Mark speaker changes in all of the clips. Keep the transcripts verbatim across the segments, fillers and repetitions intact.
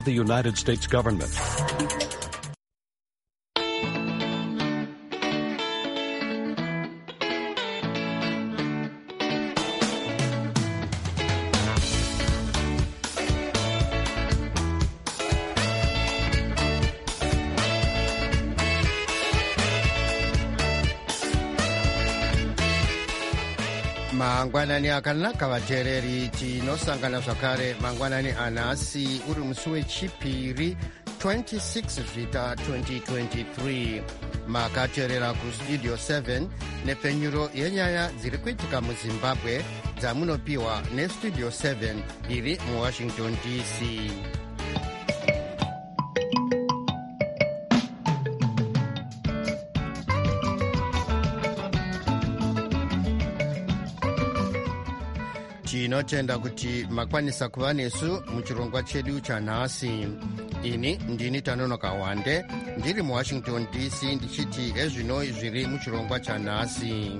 Speaker 1: The United States government.
Speaker 2: mangwanani akanaka vateereri, tinosangana zvakare mangwanani anhasi uri musi wechipiri twenty-six zvita twenty twenty-three. makateerera kustudio seven nepfenyuro yenyaya dziri kuitika muzimbabwe dzamunopiwa nestudio seven iri muwashington D C. tinotenda kuti makwanisa kuva nesu muchirongwa chedu chanhasi. ini ndini Tanonoka Wande ndiri muwashington D C ndichiti ezvino zviri muchirongwa chanhasi.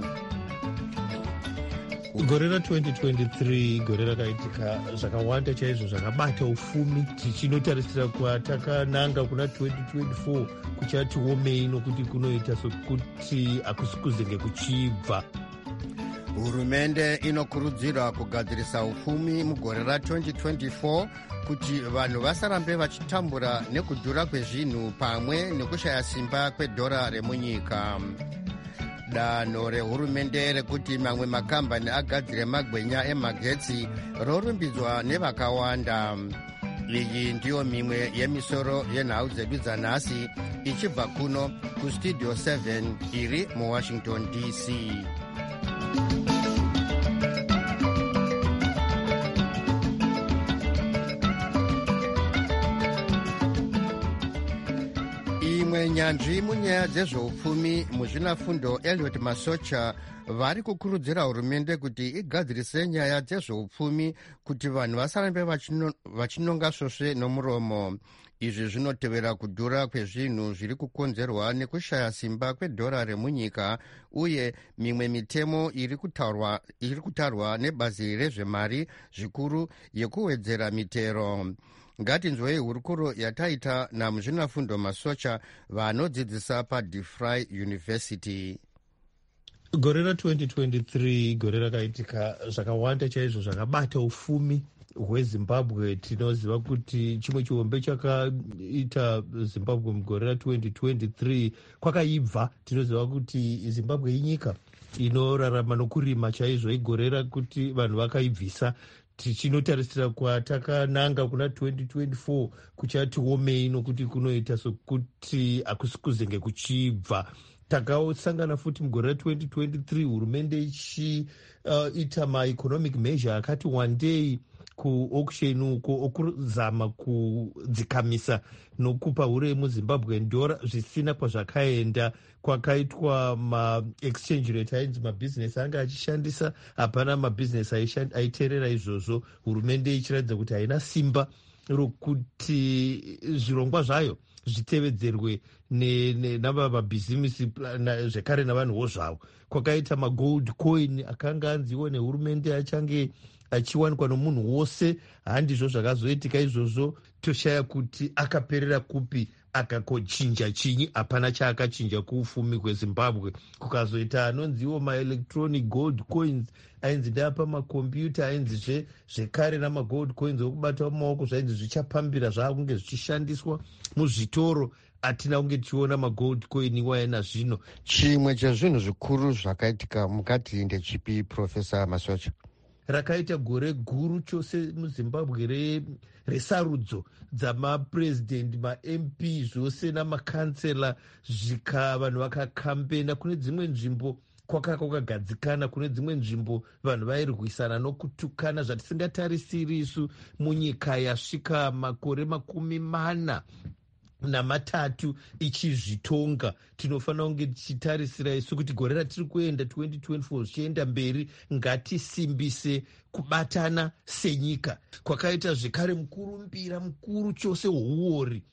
Speaker 3: gore ra-twenty twenty-three gore rakaitika zvakawanda chaizvo zvakabata ufumi, tichinotarisira kuva takananga kuna twenty twenty-four kuchati womei nokuti kunoita sokuti hakusi kuzenge kuchibva.
Speaker 2: hurumende inokurudzirwa kugadzirisa upfumi mugore ra-twenty twenty-four kuti vanhu vasarambe vachitambura nekudhura kwezvinhu pamwe nekushaya simba kwedhora remunyika. danho rehurumende rekuti mamwe makambani agadzire magwenya emagetsi rorumbidzwa nevakawanda. iyi ndiyo mimwe yemisoro yenhau dzedu dzanhasi ichibva kuno kustudio seven iri muwashington D C. imwe nyanzvi munyaya dzezveupfumi muzvinafundo Eliot Masocha vari kukurudzira hurumende kuti igadzirise nyaya dzezveupfumi kuti vanhu vasarambe vachinonga svosve nomuromo. izvi zvinotevera kudhura kwezvinhu zviri kukonzerwa nekushaya simba kwedhora remunyika uye mimwe mitemo iri kutarwa, iri kutarwa nebazi rezvemari zvikuru yekuwedzera mitero. ngatinzwei hurukuro yataita namuzvinafundo Masocha vanodzidzisa paDeFry University.
Speaker 3: gore ra-twenty twenty-three gore rakaitika zvakawanda chaizvo zvakabata ufumi hwezimbabwe. tinoziva kuti chimwe chihombe chakaita zimbabwe mugore ra-twenty twenty-three kwakaibva. tinoziva kuti zimbabwe inyika inorarama nokurima chaizvo. igore rakuti vanhu vakaibvisa. tichinotarisira kuva takananga kuna twenty twenty-four kuchati womei nokuti kunoita sokuti hakusi kuzenge kuchibva. takasangana futi mugore ra-twenty twenty-three hurumende ichiita uh, maeconomic measure akati wandei kuauction uko okuzama kudzikamisa nokupa uremu zimbabwean dollar zvisina kwazvakaenda. kwakaitwa maexchange rate ainzi mabhizinesi anga achishandisa, hapana mabhizinesi aiteerera izvozvo. hurumende ichiratidza kuti haina simba rokuti zvirongwa zvayo zvitevedzerwe namabhizinesi zvekare navanhuwo zvavo. kwakaita magold coin akanga anziwo nehurumende achange achiwanikwa nomunhu wose. handizvo zvakazoitika izvozvo. toshaya kuti akaperera kupi, akakochinja chinyi. hapana chaakachinja kuufumi hwezimbabwe. kukazoita anonziwo maelectronic gold coins ainzi ndeapa makombiyuta ainzizve zvekare namagold coins okubata mumaoko zvainzi zvichapambira zvaakunge zvichishandiswa muzvitoro. hatina kunge tichiona magold coin iwaina zvino.
Speaker 2: chimwe chezvinhu zvikuru zvakaitika mukati ndechipi Profesa Masocha?
Speaker 3: rakaita gore guru chose muzimbabwe resarudzo dzamapurezidendi ma-M P zvose namakansela zvika vanhu vakakambena. kune dzimwe nzvimbo kwakanga kwakagadzikana, kune dzimwe nzvimbo vanhu vairwisana nokutukana zvatisingatarisiri isu munyika yasvika makore makumi mana namatatu ichizvitonga. tinofanira kunge tichitarisira isu kuti gore ratiri kuenda twenty twenty-four zvichienda mberi ngatisimbise kubatana senyika. kwakaita zvekare mukurumbira mukuru chose hweuori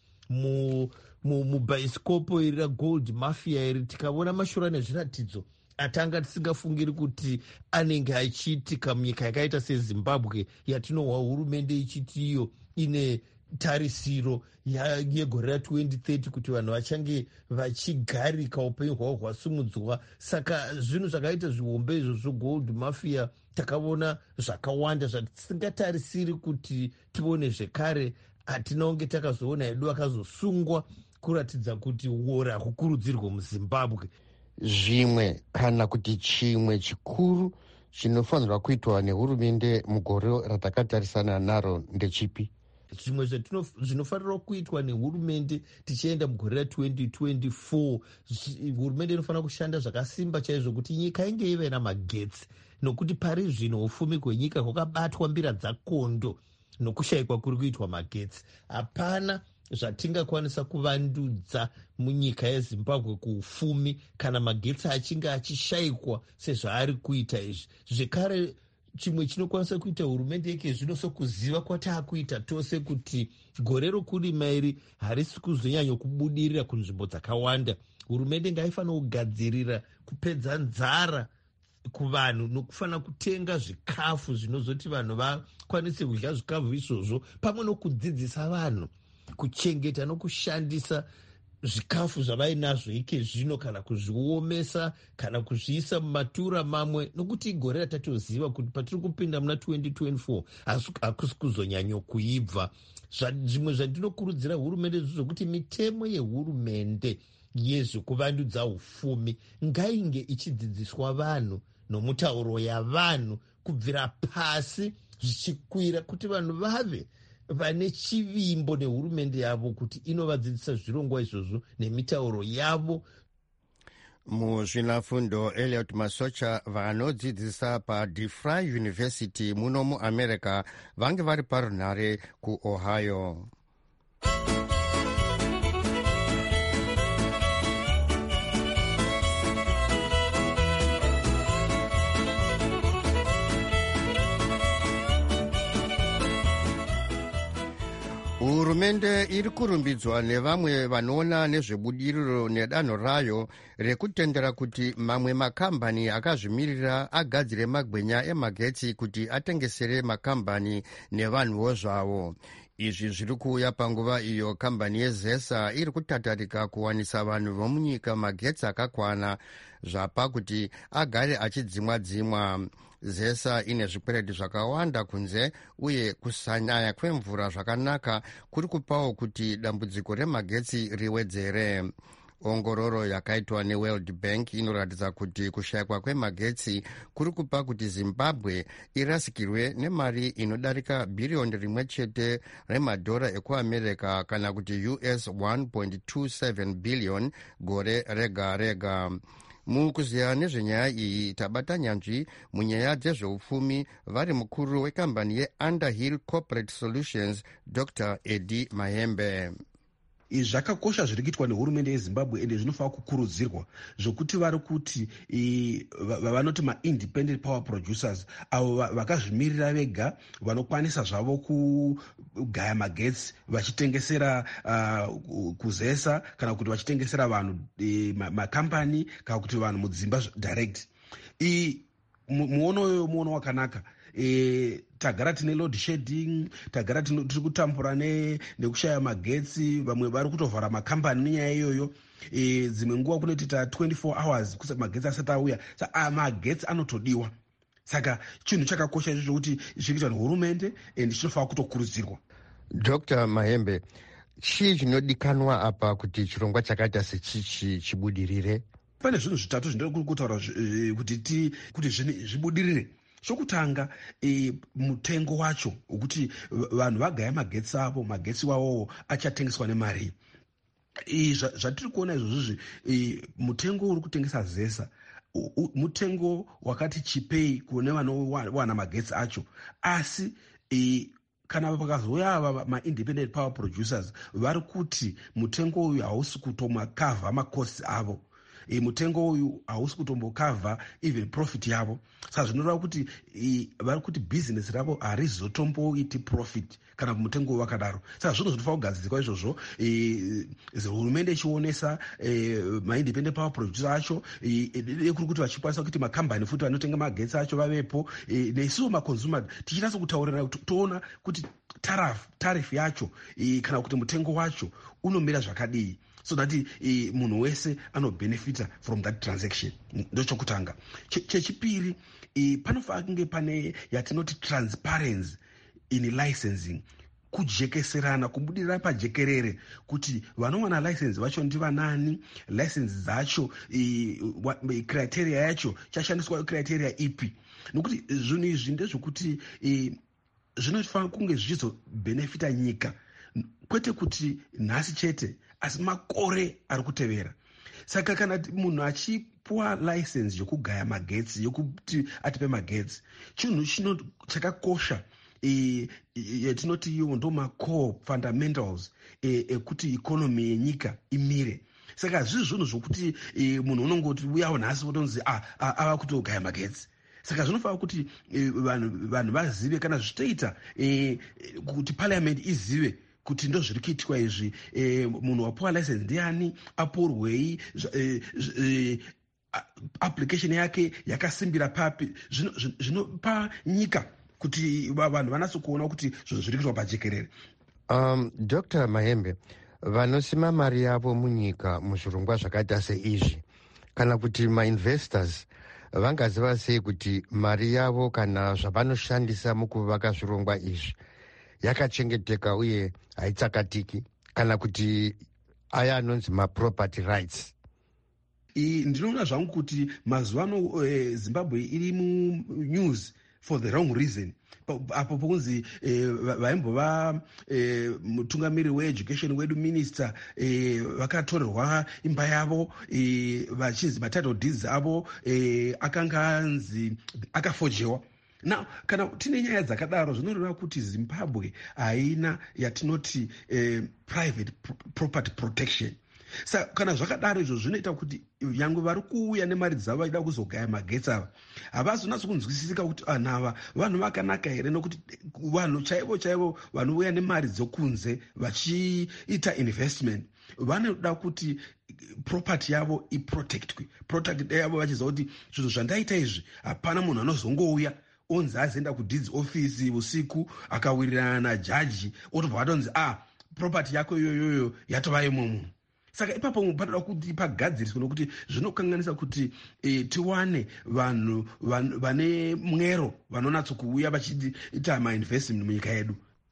Speaker 3: mubhaisikopo mu, iri ragold mafia iri. tikaona mashura nezviratidzo atanga tisingafungiri kuti anenge achiitika munyika yakaita sezimbabwe yatinohwa hurumende ichiti iyo ine tarisiro yegore ratwenty thirty kuti vanhu vachange vachigarika upenyu hwavo hwasimudzwa. Saka zvinhu zvakaita zvihombe izvozvo gold mafia takaona zvakawanda zvatisingatarisiri kuti tione zvekare. Hatinaunge takazoona edu akazosungwa kuratidza kuti uora hakukurudzirwa muzimbabwe.
Speaker 2: Zvimwe kana kuti chimwe chikuru chinofanirwa kuitwa nehurumende mugore ratakatarisana naro ndechipi?
Speaker 3: Zvimwe zvinofanirwa kuitwa nehurumende tichienda mugore ratwenty twenty-four, hurumende inofanira kushanda zvakasimba chaizvo kuti nyika inge ive namagetsi, nokuti pari zvino ufumi kwenyika kwakabatwa mbira dzakondo nokushayikwa kuri kuitwa magetsi. Hapana zvatingakwanisa kuvandudza munyika yezimbabwe kuufumi kana magetsi achinge achishayikwa sezvaari kuita izvi. Zvekare chimwe chinokwanisa kuita hurumende yake zvino sokuziva kwataakuita tose kuti gore rokurima iri harisi kuzonyanya kubudirira kunzvimbo dzakawanda. Hurumende ngaifanira kugadzirira kupedza nzara kuvanhu nokufanira kutenga zvikafu zvinozoti vanhu vakwanise kudya zvikafu izvozvo, pamwe nokudzidzisa vanhu kuchengeta nokushandisa zvikafu zvavainazvo ike zvino, kana kuzviomesa kana kuzviisa mumatura mamwe, nokuti igore ratatoziva kuti patiri kupinda muna twenty twenty-four hakusi kuzonyanyo kuibva. Zvimwe zvandinokurudzira hurumende zvokuti mitemo yehurumende yezvekuvandudza ufumi ngainge ichidzidziswa vanhu nomutauro yavanhu kubvira pasi zvichikwira, kuti vanhu vave vane chivimbo nehurumende yavo kuti inovadzidzisa zvirongwa izvozvo nemitauro yavo.
Speaker 2: Muzvinafundo Elliot Masocha vanodzidzisa paDeFry University muno muamerica vange vari parunhare kuOhio. Hurumende iri kurumbidzwa nevamwe vanoona nezvebudiriro nedanho rayo rekutendera kuti mamwe makambani akazvimirira agadzire magwenya emagetsi kuti atengesere makambani nevanhuwo zvavo. Izvi zviri kuuya panguva iyo kambani yeZESA iri kutatarika kuwanisa vanhu vomunyika magetsi akakwana zvapa kuti agare achidzimwa-dzimwa. ZESA ine zvikwereti zvakawanda kunze uye kusanaya kwemvura zvakanaka kuri kupawo kuti dambudziko remagetsi riwedzere. Ongororo yakaitwa neWorld Bank inoratidza kuti kushayikwa kwemagetsi kuri kupa kuti Zimbabwe irasikirwe nemari inodarika bhiriyoni rimwe chete remadhora ekuAmerica kana kuti U S one point two seven billion gore rega rega. Mukuziya nezvenyaya iyi tabata nyanzvi munyaya dzezveupfumi vari mukuru wekambani yeUnderhill Corporate Solutions Doctor Eddie Mahembe.
Speaker 1: Izvi zvakakosha zviri kuitwa nehurumende yeZimbabwe ende zvinofanira kukurudzirwa, zvokuti vari kuti vanoti ma-independent power producers avo vakazvimirira vega vanokwanisa zvavo kugaya magetsi vachitengesera uh, kuZESA kana kuti vachitengesera vanhu makambani kana kuti vanhu mudzimba direct. Muono uyo muono wakanaka. E, tagara tine load shedding, tagara tiri kutambura nekushaya magetsi, vamwe vari kutovhara makambani nenyaya iyoyo. E, dzimwe nguva kunoita twenty-four hours kusati magetsi asati auya. Saka magetsi anotodiwa. Saka chinhu chakakosha izvo kuti zvikuitwa nehurumende ende chinofanira kutokurudzirwa.
Speaker 2: Doctor Mahembe, chii chinodikanwa apa kuti chirongwa chakaita sechichi chibudirire?
Speaker 1: Pane zvinhu zvitatu zvinoda kutaura kuti kuti zvibudirire. Chokutanga, e, mutengo wacho ukuthi vanhu vagaya magetsi avo, magetsi wawowo achatengeswa nemari. E, zvatiri kuona izvozvo e, mutengo uri kutengesa ZESA mutengo wakati chipei kune vanowana magetsi acho, asi e, kana pakazouya ava ma-independent power producers vari kuti mutengo uyu hausi kutomakavha makosti avo. E, mutengo uyu hausi kutombokavha even profit yavo. Saka zvinoreva kuti e, vari kuti business ravo harizotomboiti profit kana mutengo wakadaro. Saka zvinhu zvinofanira kugadzirwa izvozvo, e, hurumende ichionesa e, ma-independent power producer acho e, e, kuri kuti vachikwanisa kuti makambani futi vanotenga magetsi acho vavepo, e, nesuwo maconsumer tichinasa kutaurira toona kuti tarif, tarif yacho e, kana kuti mutengo wacho unomira zvakadii, so that e, munhu wese anobenefita from that transaction. Ndochokutanga. Chechipiri, e, panofanira kunge pane yatinoti transparency in licensing, kujekeserana, kubudirira pajekerere kuti vanowana license vacho ndivanani, license dzacho e, criteria yacho chashandiswa criteria ipi, nokuti zvinhu izvi ndezvokuti e, zvinofanira kunge zvichizobenefita nyika, kwete kuti nhasi chete asi makore ari kutevera. Saka kana munhu achipuwa license yokugaya magetsi, yokuti atipe magetsi, chinhu chino chakakosha yatinoti iwo ndo macore fundamentals ekuti economy yenyika imire. Saka zvizvi zvinhu zvokuti munhu unongoti uyawo nhasi wotonzi ava kutogaya magetsi. Saka zvinofanira kuti vanhu vazive, kana zvichitoita kuti parliament izive kuti ndo zviri kuitwa izvi, munhu wapuwa license ndiani, apurwei, application yake yakasimbira papi, zvinopa nyika kuti vanhu vanatso kuona kuti zvinhu zviri kuitwa pajekerere.
Speaker 2: um, Doctor Mahembe, vanosima mari yavo munyika muzvirongwa zvakaita seizvi, kana kuti mainvestors vangaziva sei kuti mari yavo kana zvavanoshandisa mukuvaka zvirongwa izvi yakachengeteka uye haitsakatiki, kana kuti aya anonzi maproperty rights?
Speaker 1: Ndinoona zvangu kuti mazuva ano eh, Zimbabwe iri munews for the wrong reason. Apo pokunzi vaimbova eh, mutungamiri weeducation wedu minister eh, vakatorerwa imba yavo eh, vachinzi matitle deeds avo eh, akanga anzi akafojewa. Now, kana tine nyaya dzakadaro zvinoreva kuti Zimbabwe haina yatinoti eh, private property protection. Saka kana zvakadaro izvo zvinoita kuti yangu vari kuuya nemari dzavo vaida kuzogaya magetsi ava havazonatso kunzwisisika kuti vanhu ava vanhu vakanaka here, nokuti vanhu chaivo chaivo vanouya nemari dzokunze vachiita investment vanoda kuti property yavo iprotectwe, property yavo vachiziva kuti zvinhu zvandaita izvi hapana munhu anozongouya onzi azienda kudeeds office usiku akawirirana najaji otobva atonzi ah property yako iyoyoyo yatova yemwe munhu. Saka ipapo panoda kuti pagadziriswe, nokuti zvinokanganisa kuti e, tiwane vanhu vane mwero vanonatso kuuya vachiita mainvestment munyika yedu.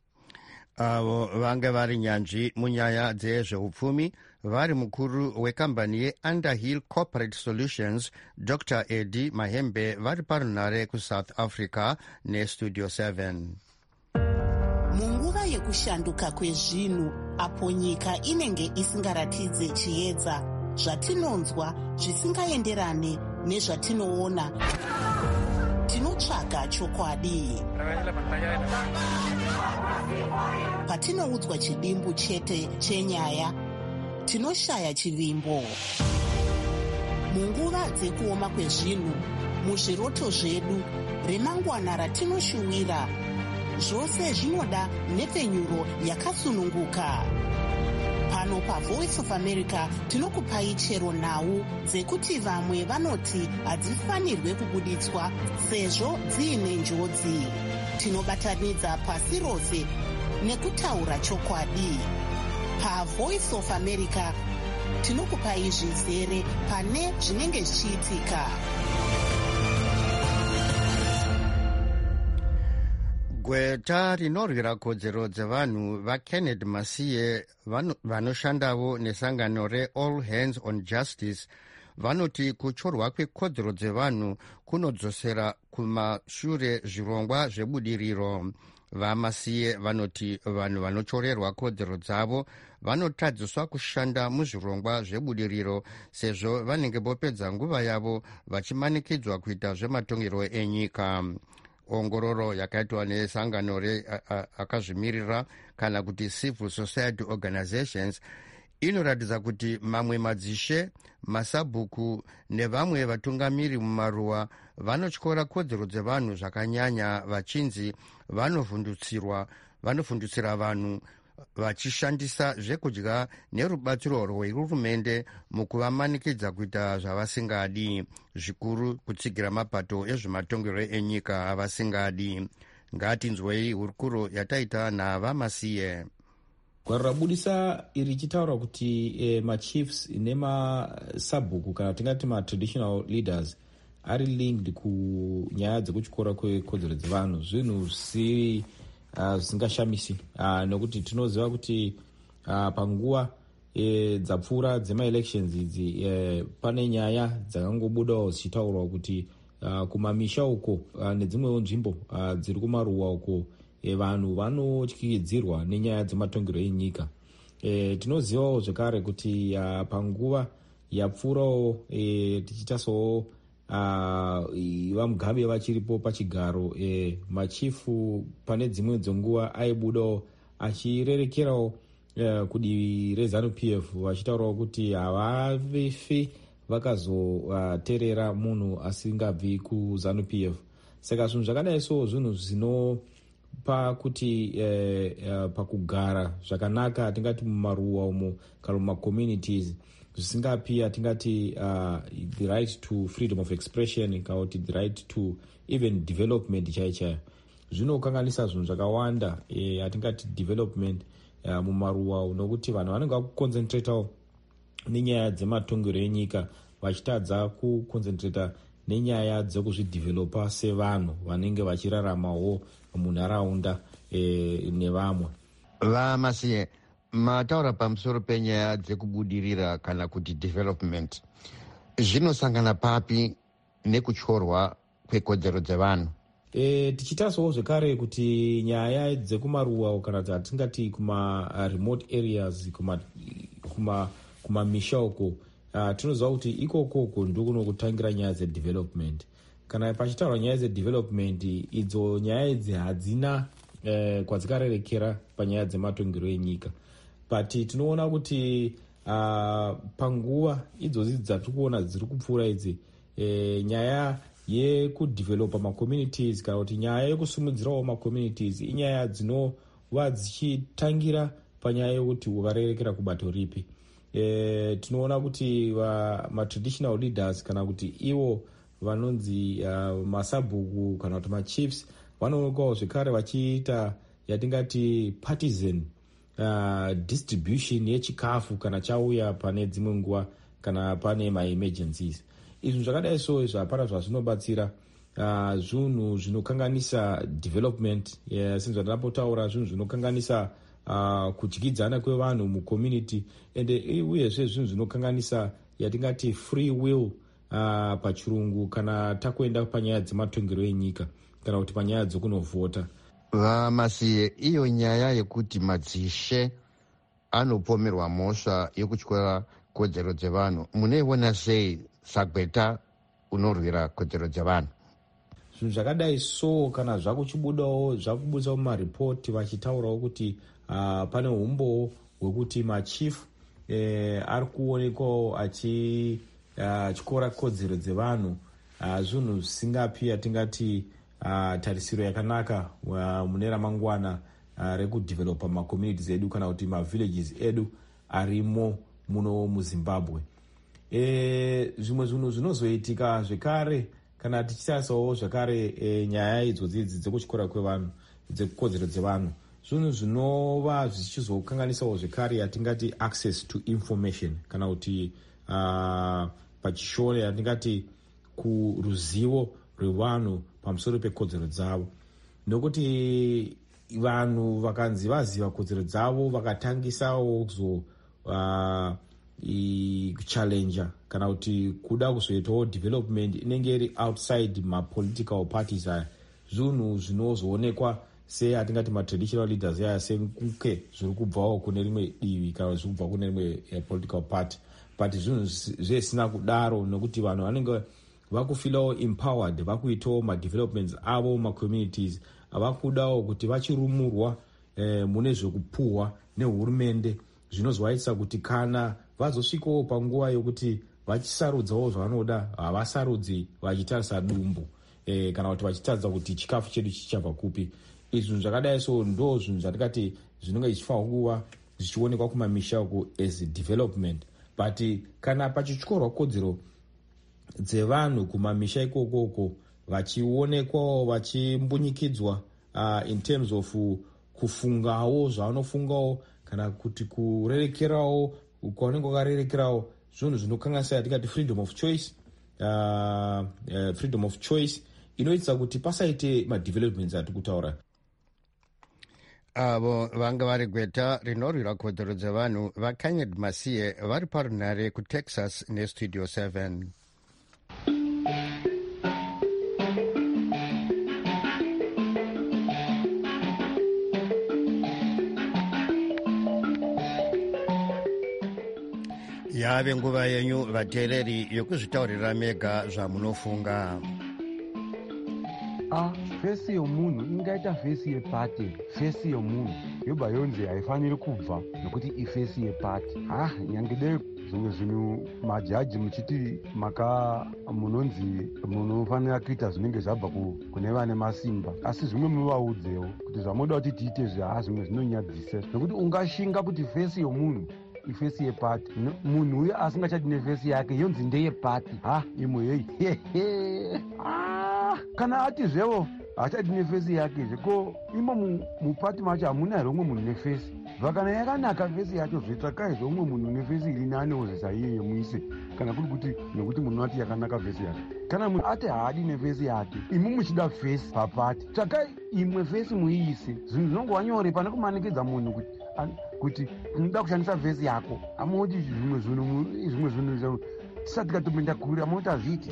Speaker 2: Avo vange vari nyanzvi munyaya dzezveupfumi vari mukuru wekambani yeUnderhill Corporate Solutions Doctor Eddie Mahembe vari parunhare kuSouth Africa neStudio seven.
Speaker 4: Munguva yekushanduka kwezvinhu, apo nyika inenge isingaratidze chiedza, zvatinonzwa zvisingaenderane nezvatinoona, tinotsvaga chokwadi. Patinoudzwa chidimbu chete chenyaya, tinoshaya chivimbo. Munguva dzekuoma kwezvinhu, muzviroto zvedu, remangwana ratinoshuwira, zvose zvinoda nhepfenyuro yakasununguka. Pano paVoice of America tinokupai chero nhau dzekuti vamwe vanoti hadzifanirwe kubuditswa sezvo dziine njodzi. Tinobatanidza pasi rose nekutaura chokwadi. PaVoice of America tinokupai zvizere pane zvinenge zvichiitika.
Speaker 2: Gweta rinorwira kodzero dzevanhu vaKenneth Masiye vanoshandavo nesangano reAll Hands on Justice vanoti kuchorwa kwekodzero dzevanhu kunodzosera kumashure zvirongwa zvebudiriro. VaMasiye vanoti vanhu vanochorerwa kodzero dzavo vanotadziswa kushanda muzvirongwa zvebudiriro sezvo vanenge vopedza nguva yavo vachimanikidzwa kuita zvematongero enyika. Ongororo yakaitwa nesangano reakazvimirira kana kuti civil society organizations inoratidza kuti mamwe madzishe, masabhuku nevamwe vatungamiri mumaruwa vanotyora kodzero dzevanhu zvakanyanya vachinzi vanovhundutsirwa vanovhundutsira vanhu vachishandisa zvekudya nerubatsiro rwehurumende mukuvamanikidza kuita zvavasingadi, zvikuru kutsigira mapato ezvematongero enyika avasingadi. ngatinzwei hurukuro yataita naVamasiye.
Speaker 5: Gwaro rabudisa iri richitaura kuti e, machiefs nemasabhuku kana tingati matraditional leaders ari linked kunyaya dzekutyora kwekodzero dzevanhu, zvinhu zvisingashamisi uh, uh, nekuti tinoziva kuti uh, panguva e, dzapfuura dzemaelections idzi e, pane nyaya dzakangobudawo dzichitaurwa kuti uh, kumamisha uko uh, nedzimwewo nzvimbo uh, dziri kumaruwa uko e, vanhu vanotyikidzirwa nenyaya dzematongero enyika. E, tinozivawo zvekare kuti uh, panguva yapfuurawo e, tichitasawo uh, vamugabe vachiripo pachigaro e, machifu pane dzimwe dzenguva aibudawo achirerekerawo uh, kudivi rezanu P F vachitaurawo kuti havavefi vakazoterera uh, munhu asingabvi kuzanu P F. Saka zvinhu zvakadai so zvinhu zvinopa kuti eh, uh, pakugara zvakanaka tingati mumaruwa umo kana mumacommunities zvisingapi atingati uh, the right to freedom of expression kana kuti the right to even development chai chai zvinokanganisa zvinhu zvakawanda eh, atingati development uh, mumaruwa nokuti vanhu vanenge vakuconcentratawo nenyaya dzematongero enyika vachitadza kuconcentrata nenyaya dzekuzvidevelopa sevanhu vanenge vachiraramawo munharaunda e, nevamwe.
Speaker 2: Vamasiye, mataura pamusoro penyaya dzekubudirira kana kuti development zvinosangana papi nekutyorwa kwekodzero dzevanhu?
Speaker 5: E, tichitasawo zvekare kuti nyaya dzekumaruwa kana atingati kuma remote areas kuma kuma kumamisha uko uh, tinoziva kuti ikokoko ndokunokutangira nyaya dzedevelopment. Kana pachitaurwa nyaya dzedevelopment idzo nyaya idzi hadzina eh, kwadzikarerekera panyaya dzematongero enyika, but tinoona kuti uh, panguva idzodzi dzatiri kuona dziri kupfuura idzi eh, nyaya yekudevelopa macommunities kana kuti nyaya yekusumudzirawo macommunities inyaya dzinova dzichitangira panyaya yekuti varerekera kubato ripi. E, tinoona kuti matraditional leaders kana kuti ivo vanonzi uh, masabhuku kana kuti machiefs vanoonekawo zvekare vachiita yatingati partisan uh, distribution yechikafu kana chauya pane dzimwe nguva kana pane maemergencies. Izvi zvakadai so zvapara zvazvinobatsira uh, zvinhu zvinokanganisa development yeah, since vandinapotaura zvinhu zvinokanganisa Uh, kudyidzana kwevanhu mucommunity ende uyezve zvinhu zvinokanganisa yatingati free will uh, pachirungu kana takuenda panyaya dzematongero enyika kana kuti panyaya dzekunovhota.
Speaker 2: Vamasiye, iyo nyaya yekuti madzishe anopomerwa mhosva yekutyora kodzero dzevanhu munoiona sei sagweta unorwira kodzero dzevanhu?
Speaker 5: Zvinhu zvakadai so kana zvakuchibudawo zvakubudawo mumaripoti vachitaurawo kuti Uh, pane umbo hwekuti machief eh, ari kuonekwawo achityora uh, kodzero dzevanhu uh, zvinhu zvisingapi atingati uh, tarisiro yakanaka uh, mune ramangwana uh, rekudevelopa macommunities edu kana kuti mavillages edu arimo muno muZimbabwe. E, zvimwe zvinhu zvinozoitika zvekare kana tichitasawo zvekare e, nyaya idzodzidzi dzekutyora kwevanhu dzekukodzero dzevanhu zvinhu zvinova zvichizokanganisawo zvekare yatingati access to information kana kuti uh, pachishore yatingati kuruzivo rwevanhu pamusoro pekodzero dzavo, nokuti vanhu vakanzi vaziva kodzero dzavo vakatangisawo kuzo uh, kuchallenja kana kuti kuda kuzoitawo development inenge iri outside mapolitical parties aya, zvinhu zvinozoonekwa se atingati matraditional leaders aya senkuke zviri kubvawo kune rimwe divi kana zviri kubva kune rimwe political party, but zvinhu zvisina kudaro nokuti vanhu vanenge vakufilawo empowered, vakuitawo madevelopments avo macommunities avakudawo kuti vachirumurwa eh, mune zvekupuhwa nehurumende zvinozovaitisa kuti kana vazosvikawo panguva yokuti vachisarudzawo zvavanoda havasarudzi vachitarisa dumbu eh, kana kuti vachitaridza kuti chikafu chedu chichabva kupi. Izvi zvinhu zvakadai so ndo zvinhu zvatingati zvinenge zvichifanira kuva zvichionekwa kumamisha uku as development, but kana pachityorwa kodzero dzevanhu kumamisha ikokoko vachionekwawo vachimbunyikidzwa uh, in terms of uh, kufungawo zvaanofungawo kana kuti kurerekerawo kwaunenge wakarerekerawo, zvinhu zvinokanganisa yatingati freedom of choice. Uh, uh, freedom of choice inoitisa kuti pasaite madevelopments ati kutaura.
Speaker 2: avo vanga vari gweta rinorwira kodzero dzevanhu vakanyed masiye vari parunhare kutexas nestudio seven. yave nguva yenyu vateereri yokuzvitaurira mega zvamunofunga.
Speaker 6: Ah, fesi yomunhu ingaita fesi yepati. Fesi yomunhu yobva yonzi haifaniri kubva nokuti ifesi yepati. Ah, nyangide zvimwe zvinhu majaji muchiti maka munonzi munofanira kuita zvinenge zvabva kune vane masimba, asi zvimwe muvaudzewo kuti zvamunoda kuti tiite zvaha zvimwe zvinonyadzisa, nokuti ungashinga kuti fesi yomunhu ifesi yepati, munhu uyo asingachati nefesi yake yonzi ndeyepati. Ha, imwe yei ah, kana ati zvevo hachati nefesi yake zveko imo mupati macho hamuna here umwe munhu nefesi. Vakana yakanaka fesi yacho zvetsvakai zveumwe munhu nefesi iri nanewo zvisaiye muise, kana kuri kuti nekuti munhu ati yakanaka fesi yake. Kana munhu ati haadi nefesi yake, imi muchida fesi papati, tsvakai imwe fesi muiise. Zvinhu zvinongova nyore pane kumanikidza munhu kuti kuti unoda kushandisa vhesi yako. Amoti zvimwe zvinhu zvimwe zvinhu tisati tikatopinda kure amoti hazviiti.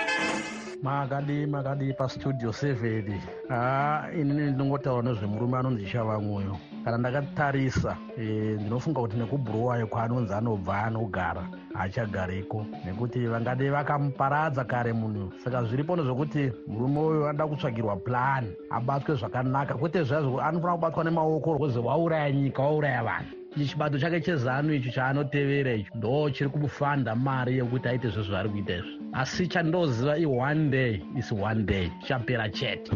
Speaker 7: makadi makadi pastudio seven. Ah, ini ndinongotaura nezvemurume anonzi Shavanguyo. Kana ndakatarisa ndinofunga kuti nekubhuruwayo kwaanonzi anobva anogara hachagariko, nekuti vangade vakamuparadza kare munhu. Saka zviripo nezvokuti murume uyu anoda kutsvagirwa plan abatwe zvakanaka, kwete zvazvo anofanira kubatwa nemaoko rweze wauraya nyika wauraya vanhu. Ichi chibato chake chezanu ichi chaanotevera ichi ndo chiri kumufanda mari yekuti aite zvezvo ari kuita izvi, asi chandoziva i one day is one day chapera chete.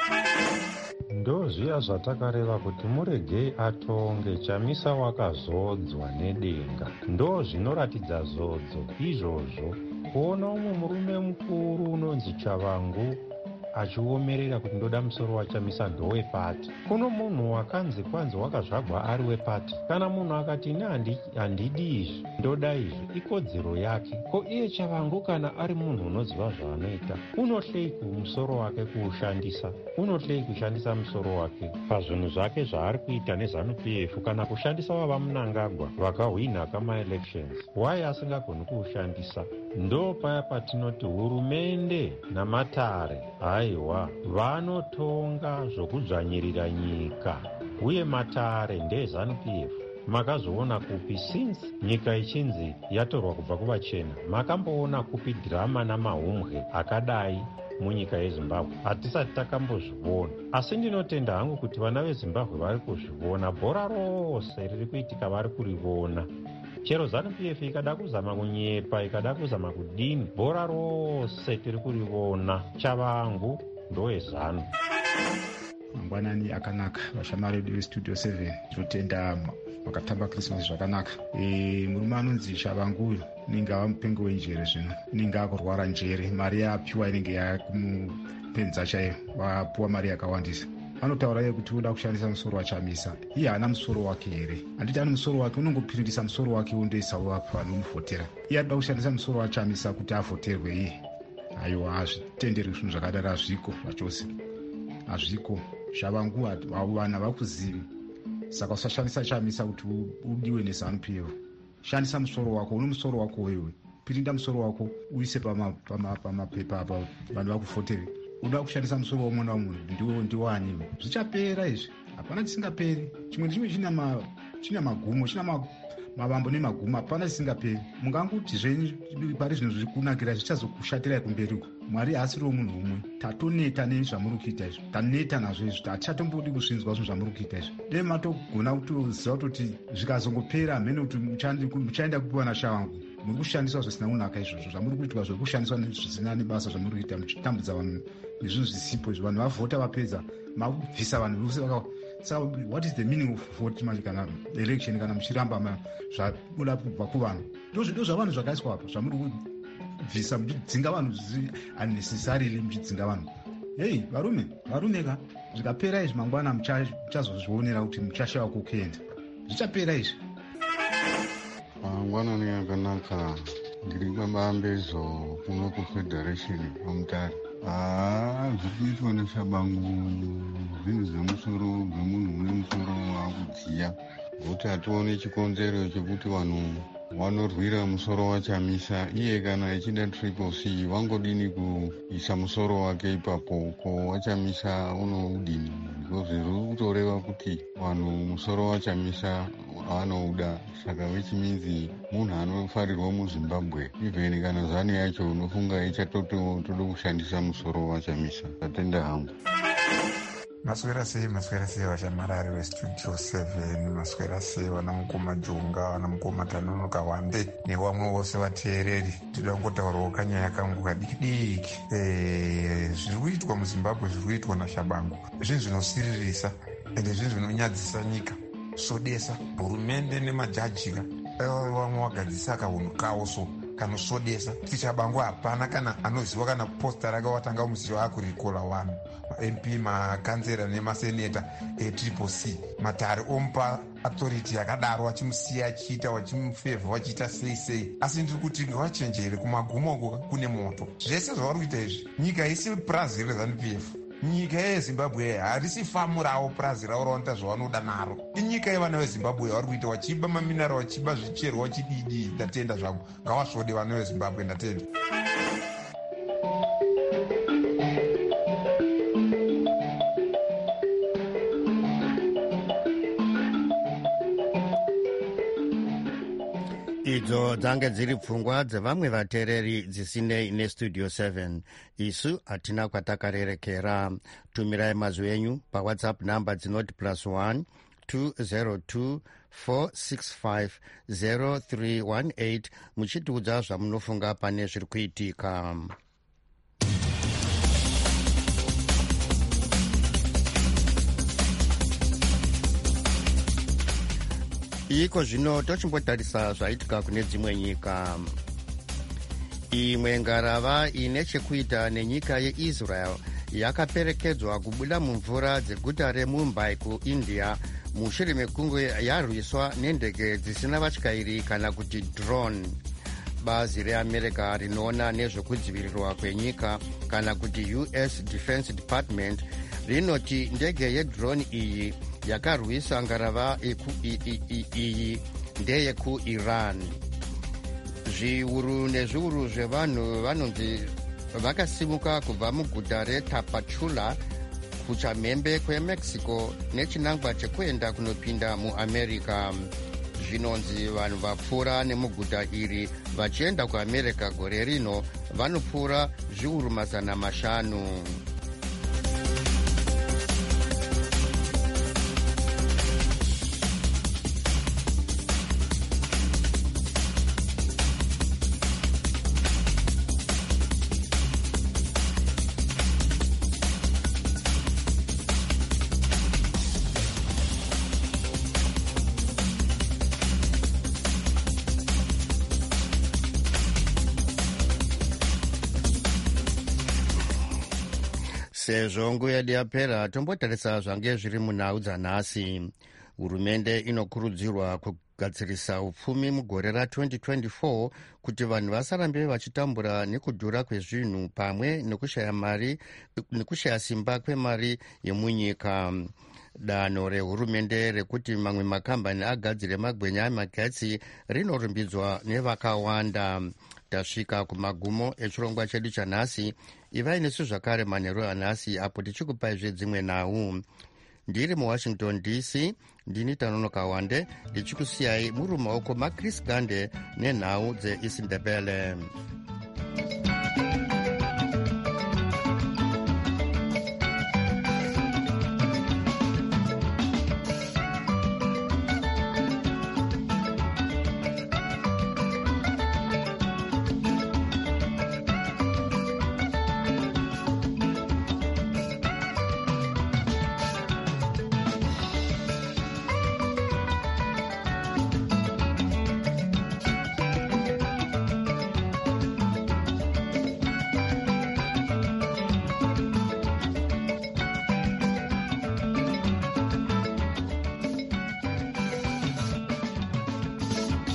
Speaker 8: Ndozviya zvatakareva kuti muregei atonge chamisa wakazodzwa nedenga. Ndo zvinoratidza zodzo izvozvo, kuona umwe murume mukuru unonzi Chavangu achiomerera kuti ndoda musoro wachamisa ndowepati. Kuno munhu wakanzi kwanzi wakazvagwa ari wepati. Kana munhu akati ine handidi izvi ndoda izvi, ikodzero yake. Ko iye Chavangu kana ari munhu unoziva zvaanoita, unohlei kumusoro wake kuushandisa? Unohlei kushandisa musoro wake pazvinhu zvake zvaari kuita nezanu P F kana kushandisa wava Mnangagwa vakahwina kama-elections? Why asingagoni kuushandisa? Ndo paya patinoti hurumende namatare aiwa vanotonga zvokudzvanyirira nyika, uye matare ndezanu P F. Makazoona kupi since nyika ichinzi yatorwa kubva kuvachena? Makamboona kupi dhirama namahumwe akadai munyika yeZimbabwe? Hatisati takambozviona, asi ndinotenda hangu kuti vana veZimbabwe vari kuzviona. Bhora rose riri kuitika vari kuriona. Chero zanu P F ikada kuzama kunyepa, ikada kuzama kudini, bhora rose tiri kuriona. Chavangu ndoezanu.
Speaker 9: Mangwanani akanaka vashamari vedu vestudio seven, tinotenda makatamba Christmas zvakanaka. E, murume anonzi Chavangu ninge ava mupengo wenjere, zvino ninge akurwara njere, mari yapiwa inenge yakumupenza chaiyo, vapuwa mari yakawandisa. Anotaura iye kuti uda kushandisa musoro wachamisa. Iye haana musoro wake here, handiti ane musoro wake, unongopiririsa musoro wake undoisa wapa anomuvhotera. Iye anoda kushandisa musoro wachamisa kuti avhoterwe iye. Aiwa, hazvitenderi zvinhu zvakadaro, hazviko zvachose, hazviko. Chavangu vana vakuzivi, saka usashandisa chamisa kuti udiwe nezanu P F. Shandisa musoro wako, une musoro wako wewe, pirinda musoro wako uise pamapepa apa vanhu vakuvhotere. Uda kushandisa musoro womwe naumwe ndiwani, zvichapera izvi, hapana chisingaperi. Chimwe nechimwe china magumo, china mavambo nemagumo, hapana chisingaperi. Munganguti zvenyu pari zvinhu zviri kunakira zvichazokushatirai kumberiko. Mwari haasiriwo munhu umwe. Tatoneta nezvamuri kuita izvi, taneta nazvo izvi, hatichatombodi kusvinzwa zvinhu zvamuri kuita izvi. Dei matogona kutoziva kutoti zvikazongopera hamene kuti muchaenda kupiwa naChavangu. Muri kushandiswa zvisina kunaka izvozvo, zvamuri kuitwa zviri kushandiswa zvisina nebasa zvamuri kuita, muchitambudza vanhu nezvinhu zvisipo izvi. Vanhu vavhota vapedza makubvisa vanhu vose vaka. Saka what is the meaning of vote manje kana election kana muchiramba zvabuda kubva kuvanhu? Ndozvido zvavanhu zvakaiswa apa zvamuri kubvisa muchidzinga vanhu unnecessarily, muchidzinga vanhu. hei varume varume ka zvikapera izvi mangwana muchazozvionera kuti muchashawa kukuenda. Zvichapera izvi
Speaker 10: mangwanani akanaka. Ndiri kwamambezo kuno kufederation kwamutare. haa zviri kuitwa neshabangu zvinhu zvemusoro zvemunhu une musoro wakudziya kuti hatione chikonzero chekuti vanhu vanorwira musoro wachamisa. Iye kana echida triple c wangodini kuisa musoro wake ipapo ko wachamisa unodini, because zviri kutoreva kuti vanhu musoro wachamisa vanouda. Saka which means munhu anofarirwa muzimbabwe even kana zani yacho unofunga ichatoda kushandisa musoro wachamisa. Tatenda hangu.
Speaker 11: Maswera sei maswera sei vashamarari vestudio seven, maswera sei vana mukoma Jonga, vana mukoma Tanonoka Wande nevamwe vose vateereri. Tinoda kungotaurawo kanyaya kangu kadiki diki. Zviri kuitwa muzimbabwe zviri kuitwa naShabangu zvinhu zvinosiririsa ende zvinhu zvinonyadzisa nyika. Sodesa hurumende nemajaji vamwe vagadzisa kahunhu kawo so kanosodesa kuti Shabangu hapana kana anoziva kana posta rake watanga musiwa akurikola vanhu M P, makanzera nemaseneta etriple c matare omupa authority yakadaro vachimusiya achiita vachimufevha vachiita sei sei. Asi ndiri kuti ngavachenjere kumagumo uko kune moto. Zvese zvavari kuita izvi nyika isi purazi reZANU P F, nyika yezimbabwe harisi famu ravo purazi ravo ravanoita zvavanoda naro. Inyika yevana vezimbabwe vari kuita vachiba maminara vachiba zvicherwa vachididi. Ndatenda zvavo ngavasvode vana vezimbabwe. Ndatenda.
Speaker 2: idzo dzange dziri pfungwa dzevamwe vateereri dzisinei nestudio seven. Isu hatina kwatakarerekera. Tumirai mazwi enyu pawhatsapp namba dzinoti plus one two zero two four six five zero three one eight muchitiudza zvamunofunga pane zviri kuitika. Iko zvino tochimbotarisa zvaitika kune dzimwe nyika. Imwe ngarava ine chekuita nenyika yeIsrael yakaperekedzwa kubuda mumvura dzeguta reMumbai kuIndia mushure mekunge yarwiswa nendege dzisina vatyairi kana kuti drone. Bazi reAmerica rinoona nezvekudzivirirwa kwenyika kana kuti U S Defense Department rinoti ndege yedrone iyi yakarwisa ngarava iyi ndeyekuIran. Zviuru nezviuru zvevanhu vanonzi vakasimuka kubva muguta reTapachula kuchamhembe kweMexico nechinangwa chekuenda kunopinda muAmerica. Zvinonzi vanhu vapfuura nemuguta iri vachienda kuAmerica gore rino vanopfuura zviuru mazana mashanu. Sezvo nguva yedu yapera, tombotarisa zvange zviri munhau dzanhasi. Hurumende inokurudzirwa kugadzirisa upfumi mugore ratwenty twenty-four kuti vanhu vasarambe vachitambura nekudhura kwezvinhu pamwe nekushaya mari nekushaya simba kwemari yemunyika. Danho rehurumende rekuti mamwe makambani agadzire magwenya amagetsi rinorumbidzwa nevakawanda. Tasvika kumagumo echirongwa chedu chanhasi. Ivai nesu zvakare manheru anhasi apo tichikupaizve dzimwe nhau. Ndiri muWashington D C, ndini Tanonoka Wande ndichikusiyai muri mumaoko maChris Gande nenhau dzeIsindebele.